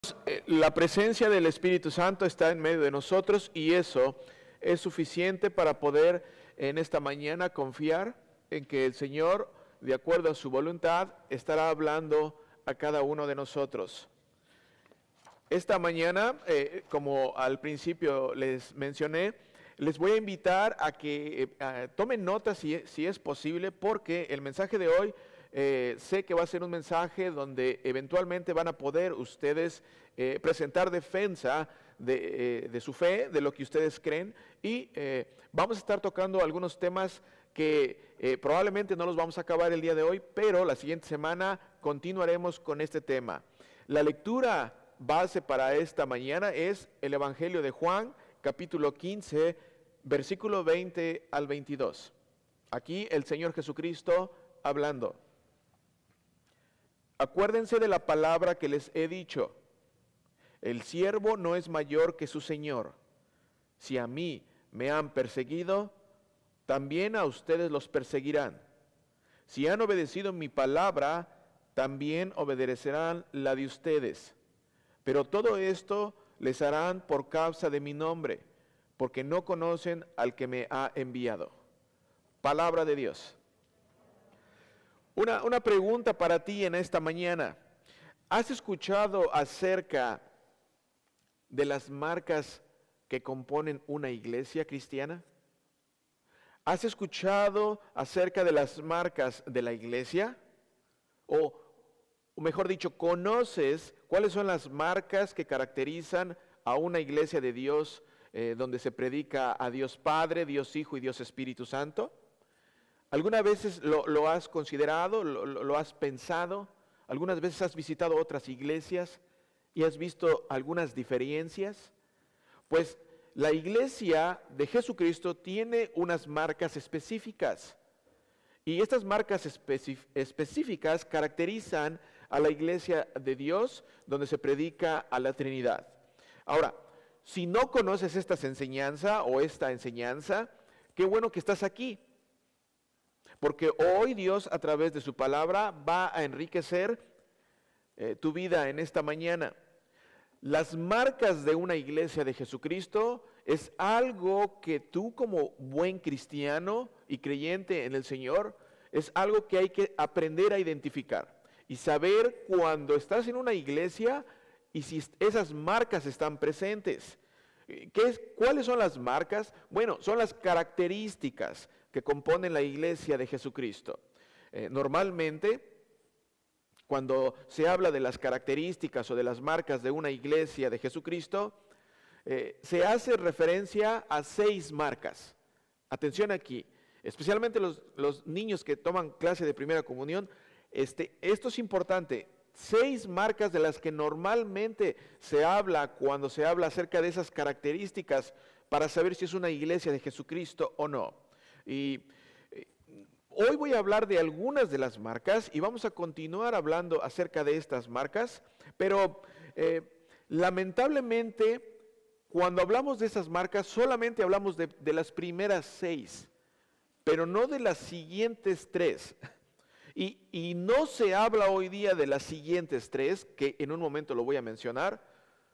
La presencia del Espíritu Santo está en medio de nosotros y eso es suficiente para poder en esta mañana confiar en que el Señor, de acuerdo a su voluntad, estará hablando a cada uno de nosotros. Esta mañana, como al principio les mencioné, les voy a invitar a que tomen nota si es posible, porque el mensaje de hoy sé que va a ser un mensaje donde eventualmente van a poder ustedes presentar defensa de su fe, de lo que ustedes creen, y vamos a estar tocando algunos temas que probablemente no los vamos a acabar el día de hoy, pero la siguiente semana continuaremos con este tema. La lectura base para esta mañana es el Evangelio de Juan, capítulo 15, versículo 20 al 22. Aquí el Señor Jesucristo hablando. Acuérdense de la palabra que les he dicho. El siervo no es mayor que su Señor. Si a mí me han perseguido, también a ustedes los perseguirán. Si han obedecido mi palabra, también obedecerán la de ustedes. Pero todo esto les harán por causa de mi nombre, porque no conocen al que me ha enviado. Palabra de Dios. Una pregunta para ti en esta mañana. ¿Has escuchado acerca de las marcas que componen una iglesia cristiana? ¿Has escuchado acerca de las marcas de la iglesia? O mejor dicho, ¿conoces cuáles son las marcas que caracterizan a una iglesia de Dios donde se predica a Dios Padre, Dios Hijo y Dios Espíritu Santo? ¿Algunas veces lo has considerado, lo has pensado? ¿Algunas veces has visitado otras iglesias y has visto algunas diferencias? Pues la iglesia de Jesucristo tiene unas marcas específicas. Y estas marcas específicas caracterizan a la iglesia de Dios donde se predica a la Trinidad. Ahora, si no conoces esta enseñanza, qué bueno que estás aquí. Porque hoy Dios a través de su palabra va a enriquecer tu vida en esta mañana. Las marcas de una iglesia de Jesucristo es algo que tú como buen cristiano y creyente en el Señor, es algo que hay que aprender a identificar y saber cuando estás en una iglesia y si esas marcas están presentes. ¿Cuáles son las marcas? Bueno, son las características que componen la iglesia de Jesucristo. Normalmente, cuando se habla de las características o de las marcas de una iglesia de Jesucristo, se hace referencia a 6 marcas. Atención aquí, especialmente los niños que toman clase de primera comunión, esto es importante. 6 marcas de las que normalmente se habla cuando se habla acerca de esas características para saber si es una iglesia de Jesucristo o no. Y hoy voy a hablar de algunas de las marcas y vamos a continuar hablando acerca de estas marcas, pero lamentablemente cuando hablamos de esas marcas solamente hablamos de las primeras 6, pero no de las siguientes 3. Y no se habla hoy día de las siguientes 3, que en un momento lo voy a mencionar,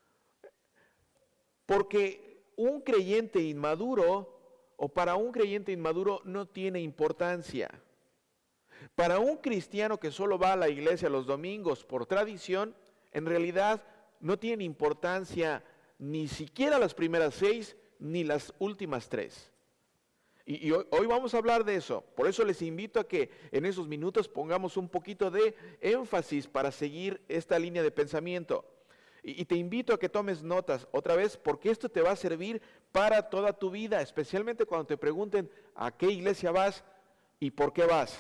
porque un creyente inmaduro o para un creyente inmaduro no tiene importancia. Para un cristiano que solo va a la iglesia los domingos por tradición, en realidad no tiene importancia ni siquiera las primeras 6 ni las últimas 3. Y hoy vamos a hablar de eso. Por eso les invito a que en esos minutos pongamos un poquito de énfasis para seguir esta línea de pensamiento. Y te invito a que tomes notas otra vez, porque esto te va a servir para toda tu vida, especialmente cuando te pregunten a qué iglesia vas y por qué vas.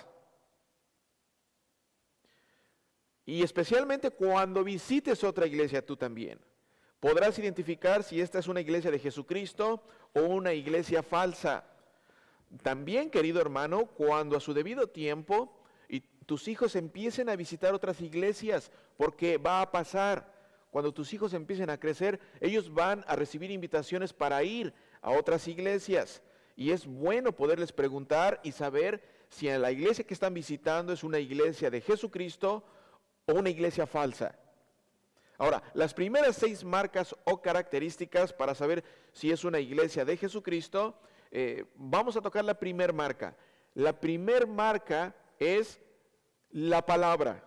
Y especialmente cuando visites otra iglesia tú también. Podrás identificar si esta es una iglesia de Jesucristo o una iglesia falsa. También, querido hermano, cuando a su debido tiempo y tus hijos empiecen a visitar otras iglesias, porque va a pasar, cuando tus hijos empiecen a crecer, ellos van a recibir invitaciones para ir a otras iglesias. Y es bueno poderles preguntar y saber si en la iglesia que están visitando es una iglesia de Jesucristo o una iglesia falsa. Ahora, las primeras 6 marcas o características para saber si es una iglesia de Jesucristo, vamos a tocar la primera marca. La primera marca es la palabra.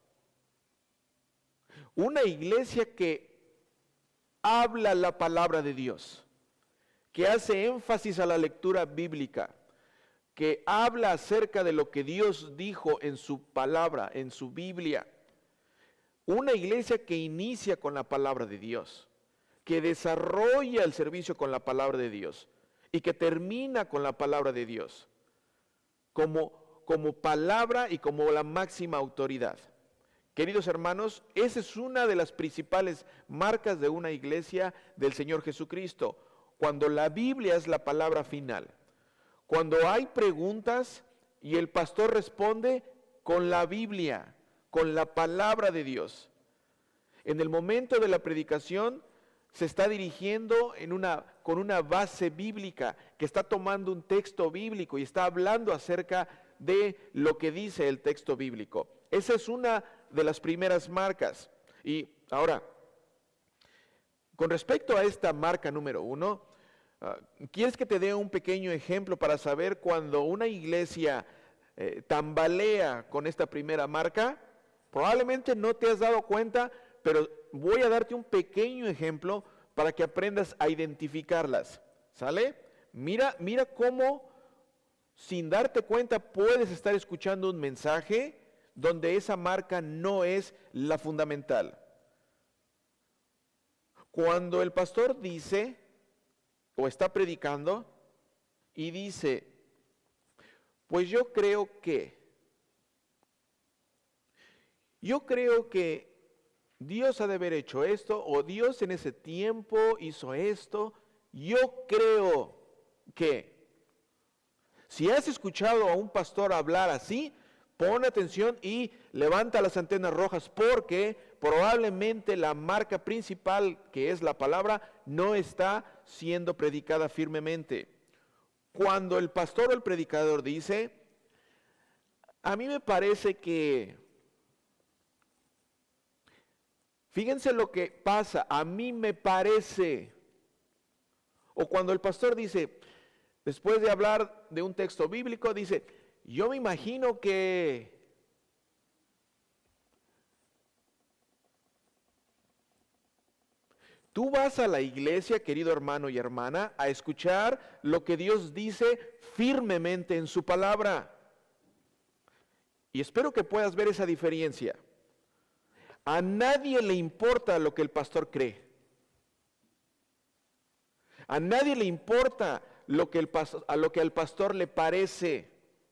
Una iglesia que habla la palabra de Dios, que hace énfasis a la lectura bíblica, que habla acerca de lo que Dios dijo en su palabra, en su Biblia. Una iglesia que inicia con la palabra de Dios, que desarrolla el servicio con la palabra de Dios y que termina con la palabra de Dios como palabra y como la máxima autoridad. Queridos hermanos, esa es una de las principales marcas de una iglesia del Señor Jesucristo, cuando la Biblia es la palabra final. Cuando hay preguntas y el pastor responde con la Biblia, con la palabra de Dios. En el momento de la predicación se está dirigiendo con una base bíblica, que está tomando un texto bíblico y está hablando acerca de lo que dice el texto bíblico. Esa es una de las primeras marcas. Y ahora, con respecto a esta marca número 1, ¿quieres que te dé un pequeño ejemplo para saber cuando una iglesia tambalea con esta primera marca? Probablemente no te has dado cuenta, pero voy a darte un pequeño ejemplo para que aprendas a identificarlas. ¿Sale? Mira cómo sin darte cuenta puedes estar escuchando un mensaje donde esa marca no es la fundamental. Cuando el pastor dice o está predicando y dice, pues yo creo que Dios ha de haber hecho esto, o Dios en ese tiempo hizo esto, yo creo que. Si has escuchado a un pastor hablar así, pon atención y levanta las antenas rojas, porque probablemente la marca principal, que es la palabra, no está siendo predicada firmemente. Cuando el pastor o el predicador dice, a mí me parece que, fíjense lo que pasa, a mí me parece, o cuando el pastor dice, después de hablar de un texto bíblico, dice, yo me imagino que. Tú vas a la iglesia, querido hermano y hermana, a escuchar lo que Dios dice firmemente en su palabra. Y espero que puedas ver esa diferencia. A nadie le importa lo que el pastor cree. A nadie le importa a lo que al pastor le parece.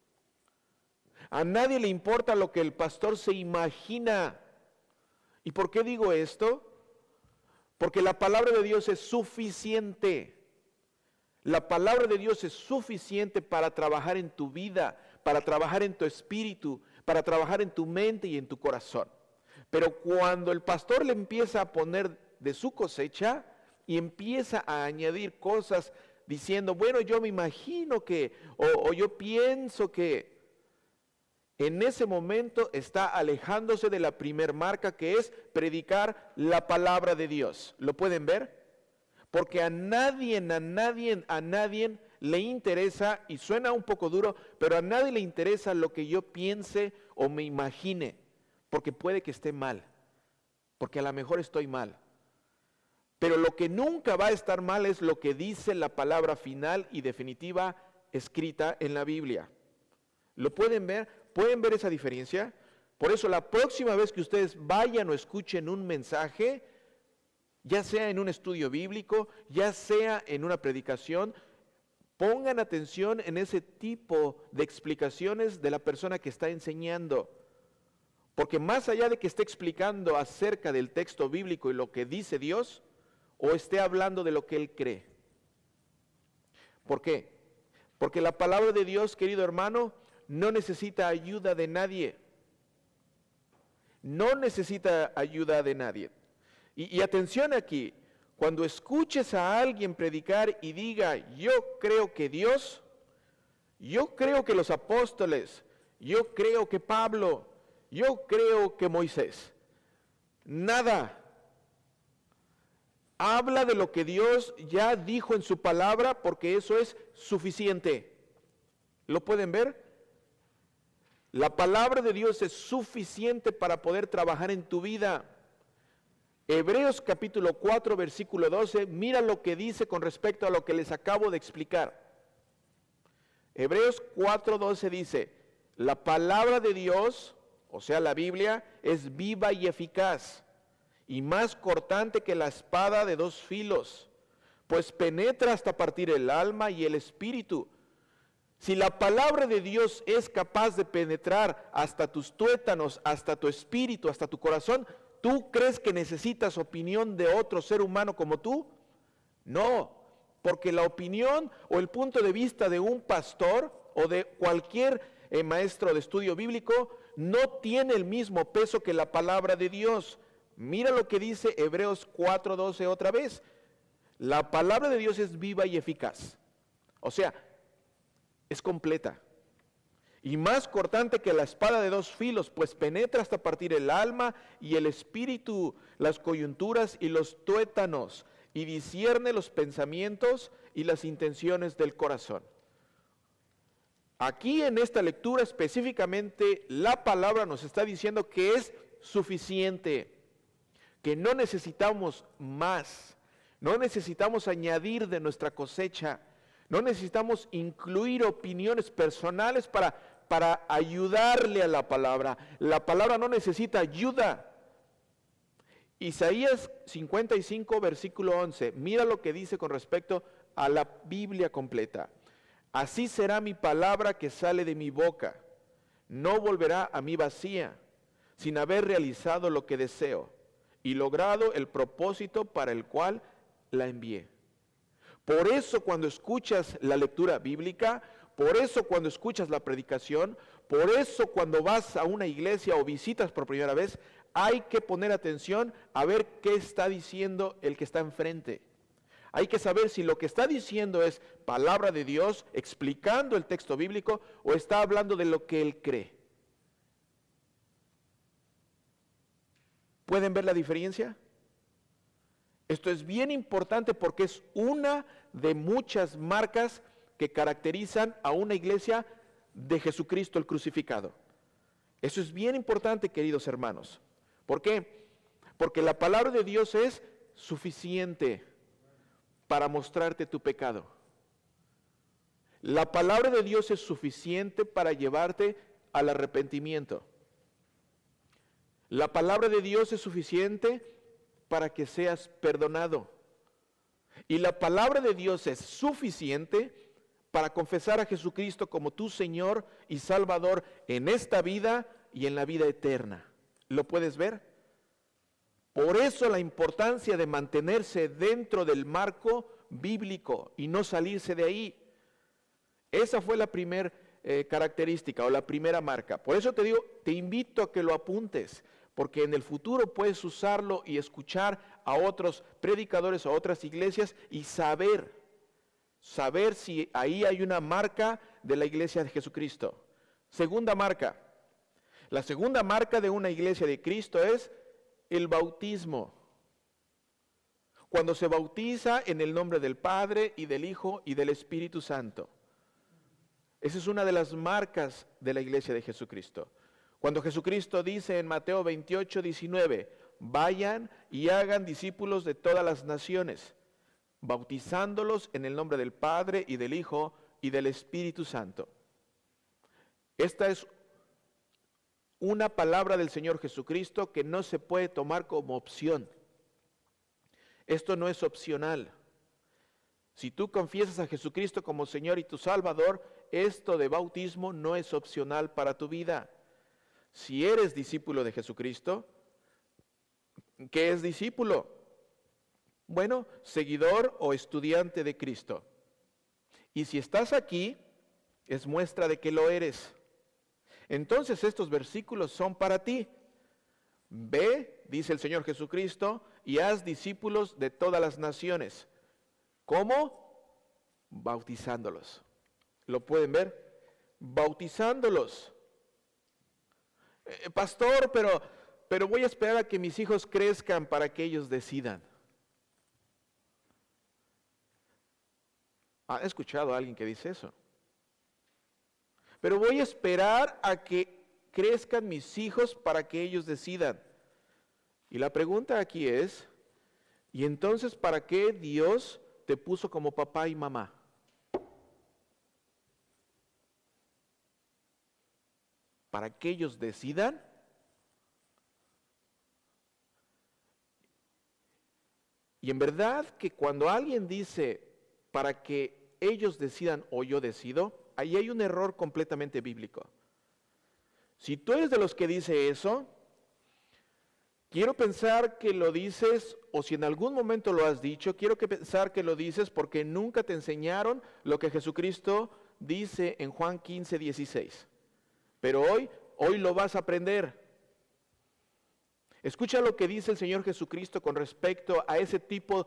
A nadie le importa lo que el pastor se imagina. ¿Y por qué digo esto? Porque la palabra de Dios es suficiente. La palabra de Dios es suficiente para trabajar en tu vida, para trabajar en tu espíritu, para trabajar en tu mente y en tu corazón. Pero cuando el pastor le empieza a poner de su cosecha y empieza a añadir cosas diciendo, bueno, yo me imagino que, o yo pienso que, en ese momento está alejándose de la primer marca, que es predicar la palabra de Dios. ¿Lo pueden ver? Porque a nadie le interesa, y suena un poco duro, pero a nadie le interesa lo que yo piense o me imagine, porque puede que esté mal, porque a lo mejor estoy mal. Pero lo que nunca va a estar mal es lo que dice la palabra final y definitiva escrita en la Biblia. ¿Lo pueden ver? ¿Pueden ver esa diferencia? Por eso la próxima vez que ustedes vayan o escuchen un mensaje, ya sea en un estudio bíblico, ya sea en una predicación, pongan atención en ese tipo de explicaciones de la persona que está enseñando. Porque más allá de que esté explicando acerca del texto bíblico y lo que dice Dios, o esté hablando de lo que él cree. ¿Por qué? Porque la palabra de Dios, querido hermano, no necesita ayuda de nadie. No necesita ayuda de nadie. Y atención aquí, cuando escuches a alguien predicar y diga, yo creo que Dios, yo creo que los apóstoles, yo creo que Pablo, yo creo que Moisés. Nada Habla de lo que Dios ya dijo en su palabra, porque eso es suficiente. ¿Lo pueden ver? La palabra de Dios es suficiente para poder trabajar en tu vida. Hebreos capítulo 4, versículo 12, mira lo que dice con respecto a lo que les acabo de explicar. Hebreos 4, 12 dice, la palabra de Dios, o sea la Biblia, es viva y eficaz, y más cortante que la espada de dos filos, pues penetra hasta partir el alma y el espíritu. Si la palabra de Dios es capaz de penetrar hasta tus tuétanos, hasta tu espíritu, hasta tu corazón, ¿tú crees que necesitas opinión de otro ser humano como tú? No, porque la opinión o el punto de vista de un pastor o de cualquier maestro de estudio bíblico no tiene el mismo peso que la palabra de Dios. Mira lo que dice Hebreos 4:12 otra vez. La palabra de Dios es viva y eficaz. O sea, es completa. Y más cortante que la espada de dos filos, pues penetra hasta partir el alma y el espíritu, las coyunturas y los tuétanos, y discierne los pensamientos y las intenciones del corazón. Aquí en esta lectura específicamente la palabra nos está diciendo que es suficiente, que no necesitamos más, no necesitamos añadir de nuestra cosecha, no necesitamos incluir opiniones personales para ayudarle a la palabra. La palabra no necesita ayuda. Isaías 55, versículo 11, mira lo que dice con respecto a la Biblia completa. Así será mi palabra que sale de mi boca. No volverá a mí vacía, sin haber realizado lo que deseo y logrado el propósito para el cual la envié. Por eso cuando escuchas la lectura bíblica, por eso cuando escuchas la predicación, por eso cuando vas a una iglesia o visitas por primera vez, hay que poner atención a ver qué está diciendo el que está enfrente. Hay que saber si lo que está diciendo es palabra de Dios, explicando el texto bíblico, o está hablando de lo que él cree. ¿Pueden ver la diferencia? Esto es bien importante porque es una de muchas marcas que caracterizan a una iglesia de Jesucristo el crucificado. Eso es bien importante, queridos hermanos. ¿Por qué? Porque la palabra de Dios es suficiente para mostrarte tu pecado. La palabra de Dios es suficiente para llevarte al arrepentimiento. La palabra de Dios es suficiente para que seas perdonado. Y la palabra de Dios es suficiente para confesar a Jesucristo como tu Señor y Salvador en esta vida y en la vida eterna. ¿Lo puedes ver? Por eso la importancia de mantenerse dentro del marco bíblico y no salirse de ahí. Esa fue la primera característica o la primera marca. Por eso te digo, te invito a que lo apuntes, porque en el futuro puedes usarlo y escuchar a otros predicadores o a otras iglesias y saber si ahí hay una marca de la iglesia de Jesucristo. Segunda marca. La segunda marca de una iglesia de Cristo es el bautismo. Cuando se bautiza en el nombre del Padre y del Hijo y del Espíritu Santo. Esa es una de las marcas de la iglesia de Jesucristo. Cuando Jesucristo dice en Mateo 28, 19, vayan y hagan discípulos de todas las naciones, bautizándolos en el nombre del Padre y del Hijo y del Espíritu Santo. Esta es una palabra del Señor Jesucristo que no se puede tomar como opción. Esto no es opcional. Si tú confiesas a Jesucristo como Señor y tu Salvador, esto de bautismo no es opcional para tu vida. Si eres discípulo de Jesucristo, ¿qué es discípulo? Bueno, seguidor o estudiante de Cristo. Y si estás aquí, es muestra de que lo eres. Entonces estos versículos son para ti. Ve, dice el Señor Jesucristo, y haz discípulos de todas las naciones. ¿Cómo? Bautizándolos. ¿Lo pueden ver? Bautizándolos. Pastor, pero voy a esperar a que mis hijos crezcan para que ellos decidan. ¿Han escuchado a alguien que dice eso? Pero voy a esperar a que crezcan mis hijos para que ellos decidan. Y la pregunta aquí es, ¿y entonces para qué Dios te puso como papá y mamá? ¿Para que ellos decidan? Y en verdad que cuando alguien dice para que ellos decidan o yo decido, ahí hay un error completamente bíblico. Si tú eres de los que dice eso, quiero pensar que lo dices, o si en algún momento lo has dicho, quiero pensar que lo dices porque nunca te enseñaron lo que Jesucristo dice en Juan 15, 16. Pero hoy lo vas a aprender. Escucha lo que dice el Señor Jesucristo con respecto a ese tipo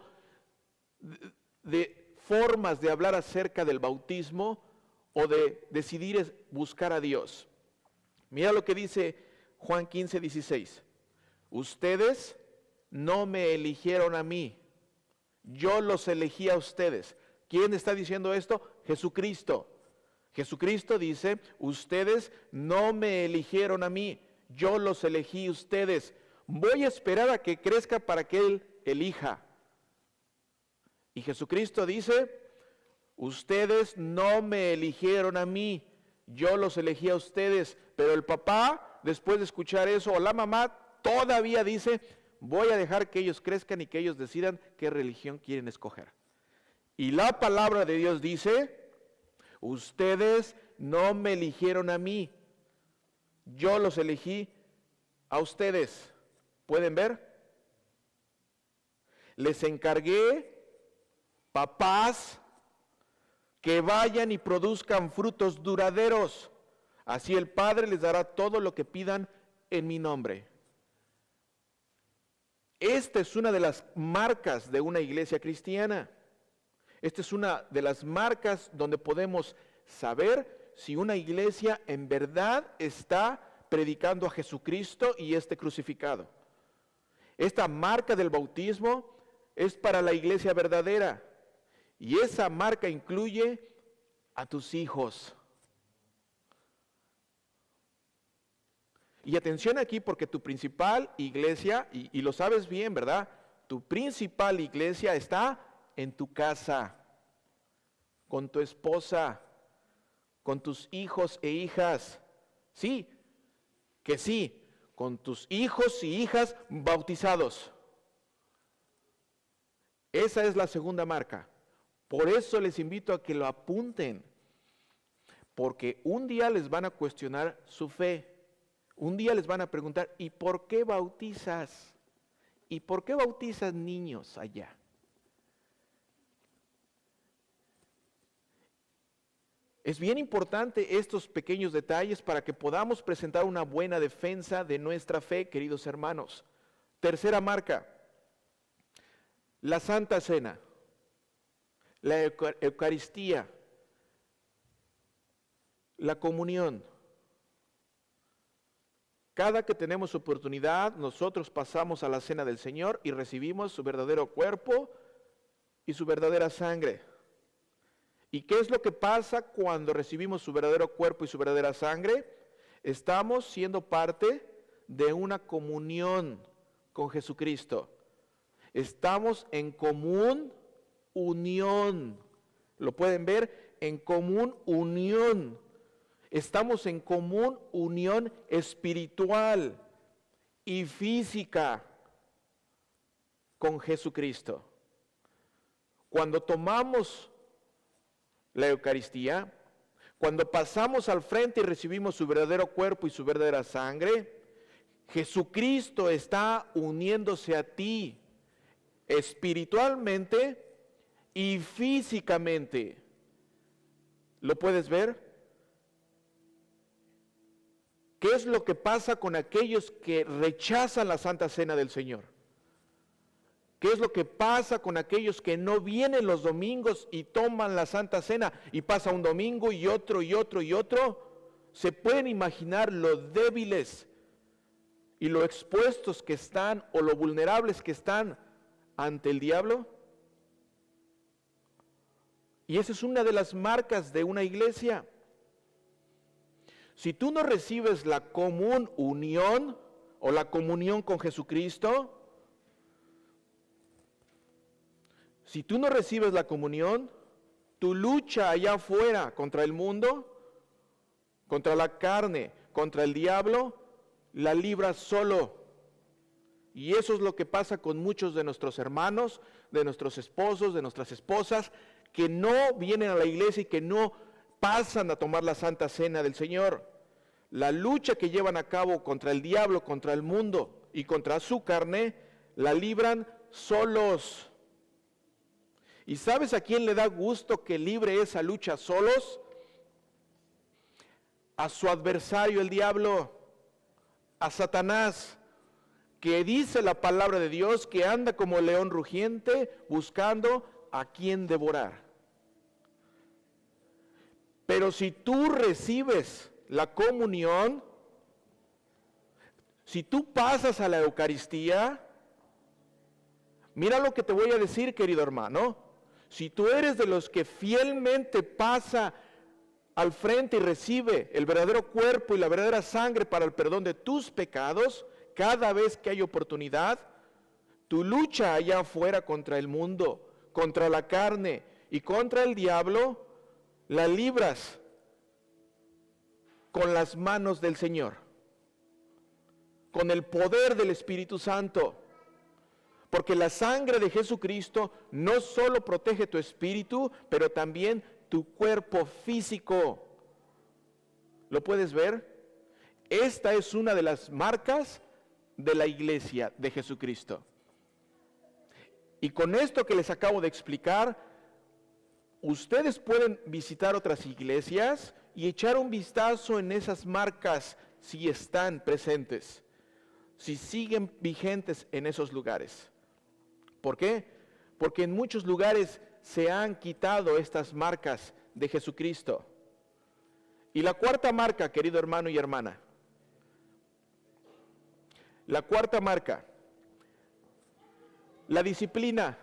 de formas de hablar acerca del bautismo o de decidir buscar a Dios. Mira lo que dice Juan 15, 16. Ustedes no me eligieron a mí, yo los elegí a ustedes. ¿Quién está diciendo esto? Jesucristo. Jesucristo dice, ustedes no me eligieron a mí, yo los elegí a ustedes. Voy a esperar a que crezca para que Él elija. Y Jesucristo dice, ustedes no me eligieron a mí, yo los elegí a ustedes. Pero el papá, después de escuchar eso, o la mamá, todavía dice, voy a dejar que ellos crezcan y que ellos decidan qué religión quieren escoger. Y la palabra de Dios dice, ustedes no me eligieron a mí, yo los elegí a ustedes. ¿Pueden ver? Les encargué, papás, que vayan y produzcan frutos duraderos. Así el Padre les dará todo lo que pidan en mi nombre. Esta es una de las marcas de una iglesia cristiana. Esta es una de las marcas donde podemos saber si una iglesia en verdad está predicando a Jesucristo y crucificado. Esta marca del bautismo es para la iglesia verdadera. Y esa marca incluye a tus hijos. Y atención aquí porque tu principal iglesia, y lo sabes bien, ¿verdad? Tu principal iglesia está en tu casa, con tu esposa, con tus hijos e hijas. Sí, que sí, con tus hijos y hijas bautizados. Esa es la segunda marca. Por eso les invito a que lo apunten, porque un día les van a cuestionar su fe. Un día les van a preguntar, ¿y por qué bautizas? ¿Y por qué bautizas niños allá? Es bien importante estos pequeños detalles para que podamos presentar una buena defensa de nuestra fe, queridos hermanos. Tercera marca, la Santa Cena, la Eucaristía, la comunión. Cada que tenemos oportunidad, nosotros pasamos a la cena del Señor y recibimos su verdadero cuerpo y su verdadera sangre. ¿Y qué es lo que pasa cuando recibimos su verdadero cuerpo y su verdadera sangre? Estamos siendo parte de una comunión con Jesucristo. Estamos en común unión. ¿Lo pueden ver? En común unión. Estamos en común unión espiritual y física con Jesucristo. Cuando tomamos la Eucaristía, cuando pasamos al frente y recibimos su verdadero cuerpo y su verdadera sangre, Jesucristo está uniéndose a ti espiritualmente y físicamente. ¿Lo puedes ver? ¿Qué es lo que pasa con aquellos que rechazan la Santa Cena del Señor? ¿Qué es lo que pasa con aquellos que no vienen los domingos y toman la Santa Cena y pasa un domingo y otro y otro y otro? ¿Se pueden imaginar lo débiles y lo expuestos que están o lo vulnerables que están ante el diablo? Y esa es una de las marcas de una iglesia. Si tú no recibes la común unión o la comunión con Jesucristo, si tú no recibes la comunión, tu lucha allá afuera contra el mundo, contra la carne, contra el diablo, la libras solo. Y eso es lo que pasa con muchos de nuestros hermanos, de nuestros esposos, de nuestras esposas, que no vienen a la iglesia y que no pasan a tomar la Santa Cena del Señor. La lucha que llevan a cabo contra el diablo, contra el mundo y contra su carne, la libran solos. ¿Y sabes a quién le da gusto que libre esa lucha solos? A su adversario, el diablo, a Satanás, que dice la palabra de Dios que anda como león rugiente buscando a quien devorar. Pero si tú recibes la comunión, si tú pasas a la Eucaristía, mira lo que te voy a decir, querido hermano. Si tú eres de los que fielmente pasa al frente y recibe el verdadero cuerpo y la verdadera sangre para el perdón de tus pecados, cada vez que hay oportunidad, tu lucha allá afuera contra el mundo, contra la carne y contra el diablo, la libras con las manos del Señor, con el poder del Espíritu Santo. Porque la sangre de Jesucristo no solo protege tu espíritu, pero también tu cuerpo físico. ¿Lo puedes ver? Esta es una de las marcas de la iglesia de Jesucristo. Y con esto que les acabo de explicar, ustedes pueden visitar otras iglesias y echar un vistazo en esas marcas si están presentes, si siguen vigentes en esos lugares. ¿Por qué? Porque en muchos lugares se han quitado estas marcas de Jesucristo. Y la cuarta marca, querido hermano y hermana, la cuarta marca, la disciplina.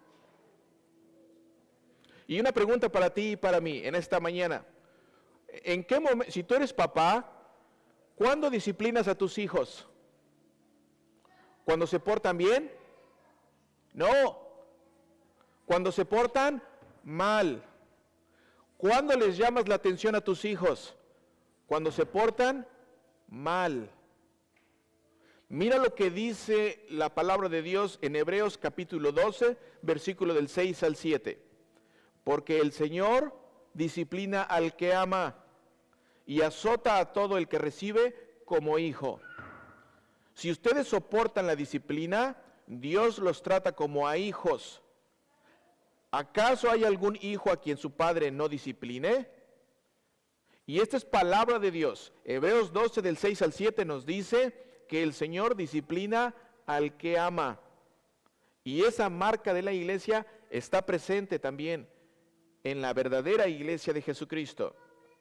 Y una pregunta para ti y para mí en esta mañana. ¿En qué momento, si tú eres papá, cuándo disciplinas a tus hijos? ¿Cuando se portan bien? No. Cuando se portan mal. ¿Cuándo les llamas la atención a tus hijos? Cuando se portan mal. Mira lo que dice la palabra de Dios en Hebreos capítulo 12, versículo del 6 al 7. Porque el Señor disciplina al que ama y azota a todo el que recibe como hijo. Si ustedes soportan la disciplina, Dios los trata como a hijos. ¿Acaso hay algún hijo a quien su padre no discipline? Y esta es palabra de Dios. Hebreos 12 del 6 al 7 nos dice que el Señor disciplina al que ama. Y esa marca de la iglesia está presente también en la verdadera iglesia de Jesucristo.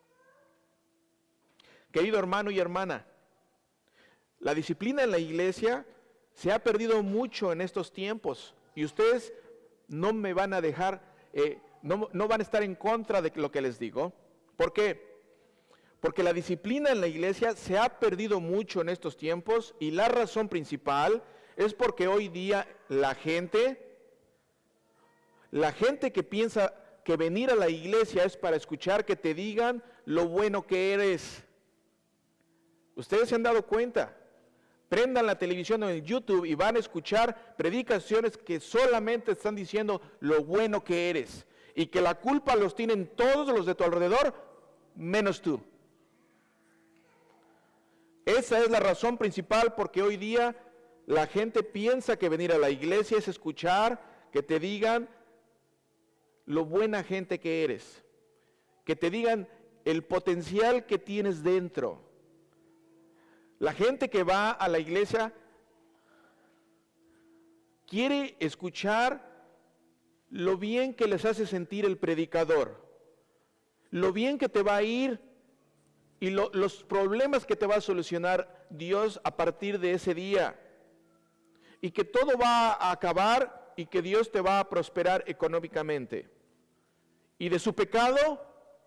Querido hermano y hermana, la disciplina en la iglesia se ha perdido mucho en estos tiempos y ustedes no me van a dejar, no van a estar en contra de lo que les digo. ¿Por qué? Porque la disciplina en la iglesia se ha perdido mucho en estos tiempos y la razón principal es porque hoy día la gente que piensa que venir a la iglesia es para escuchar que te digan lo bueno que eres. Ustedes se han dado cuenta. Prendan la televisión o en YouTube y van a escuchar predicaciones que solamente están diciendo lo bueno que eres y que la culpa los tienen todos los de tu alrededor, menos tú. Esa es la razón principal porque hoy día la gente piensa que venir a la iglesia es escuchar que te digan lo buena gente que eres, que te digan el potencial que tienes dentro. La gente que va a la iglesia quiere escuchar lo bien que les hace sentir el predicador, lo bien que te va a ir y los problemas que te va a solucionar Dios a partir de ese día. Y que todo va a acabar y que Dios te va a prosperar económicamente. y de su pecado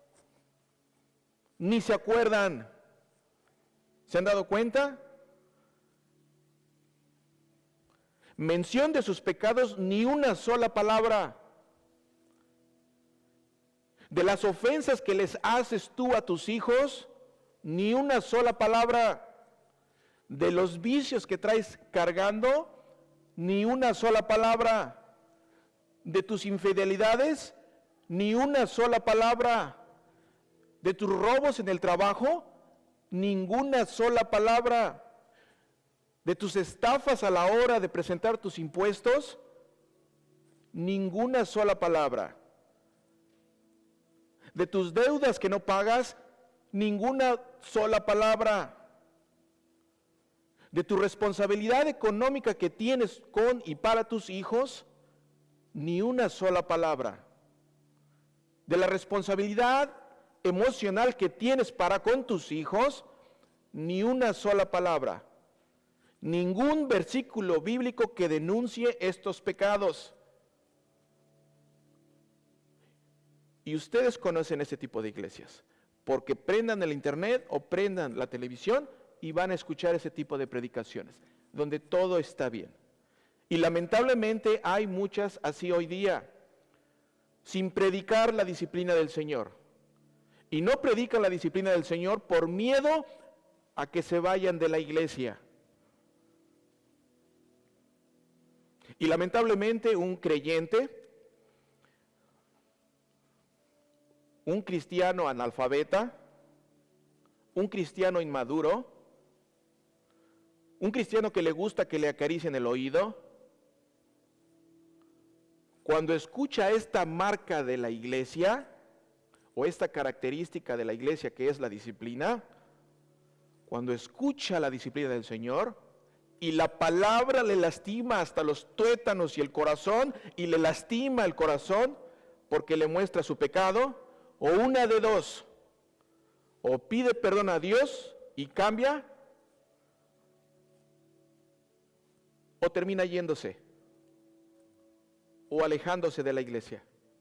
ni se acuerdan. ¿Se han dado cuenta? Mención de sus pecados, ni una sola palabra. De las ofensas que les haces tú a tus hijos, ni una sola palabra. De los vicios que traes cargando, ni una sola palabra. De tus infidelidades, ni una sola palabra. De tus robos en el trabajo, ninguna sola palabra. De tus estafas a la hora de presentar tus impuestos, ninguna sola palabra. De tus deudas que no pagas, ninguna sola palabra. De tu responsabilidad económica que tienes con y para tus hijos, ni una sola palabra. De la responsabilidad emocional que tienes para con tus hijos, ni una sola palabra. Ningún versículo bíblico que denuncie estos pecados. Y ustedes conocen ese tipo de iglesias, porque prendan el internet o prendan la televisión y van a escuchar ese tipo de predicaciones, donde todo está bien. Y lamentablemente hay muchas así hoy día, sin predicar la disciplina del Señor. Y no predican la disciplina del Señor por miedo a que se vayan de la iglesia. Y lamentablemente un creyente, un cristiano analfabeta, un cristiano inmaduro, un cristiano que le gusta que le acaricien el oído, cuando escucha esta marca de la iglesia, o esta característica de la iglesia que es la disciplina, cuando escucha la disciplina del Señor, y la palabra le lastima hasta los tuétanos y el corazón, y le lastima el corazón porque le muestra su pecado, o una de dos, o pide perdón a Dios y cambia, o termina yéndose, o alejándose de la iglesia.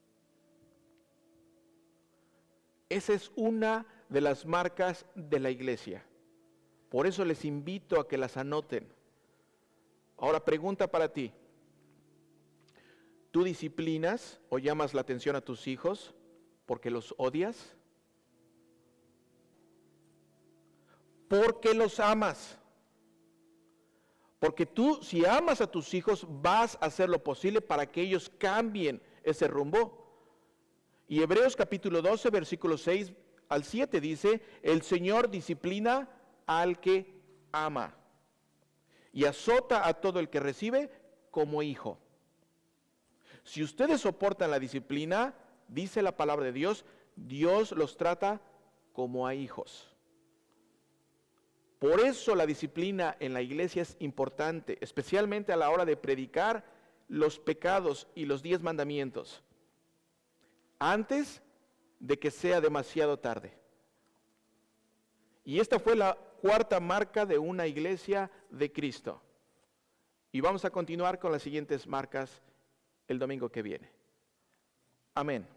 Esa es una de las marcas de la iglesia. Por eso les invito a que las anoten. Ahora, pregunta para ti. ¿Tú disciplinas o llamas la atención a tus hijos porque los odias? Porque los amas. Porque tú, si amas a tus hijos, vas a hacer lo posible para que ellos cambien ese rumbo. Y Hebreos capítulo 12, versículos 6 al 7 dice, el Señor disciplina al que ama y azota a todo el que recibe como hijo. Si ustedes soportan la disciplina, dice la palabra de Dios, Dios los trata como a hijos. Por eso la disciplina en la iglesia es importante, especialmente a la hora de predicar los pecados y los 10 mandamientos, antes de que sea demasiado tarde. Y esta fue la cuarta marca de una iglesia de Cristo. Y vamos a continuar con las siguientes marcas el domingo que viene. Amén.